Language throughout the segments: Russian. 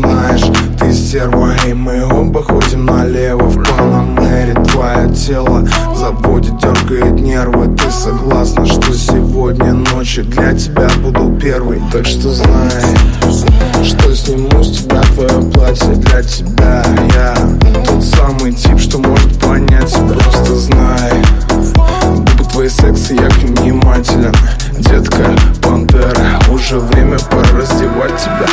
знаешь, ты стерва, и мы оба ходим налево. В Панамере твое тело заводит, дергает нервы. Ты согласна, что сегодня ночью для тебя буду первый? Так что знай, что сниму с тебя твое платье для тебя. Я тот самый тип, что может понять. Просто знай, губы твои секси, я к ним внимателен. Детка, пантера, уже время, пора раздевать тебя.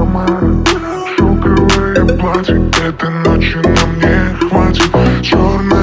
Шелковое платье, этой ночи нам не хватит. Черный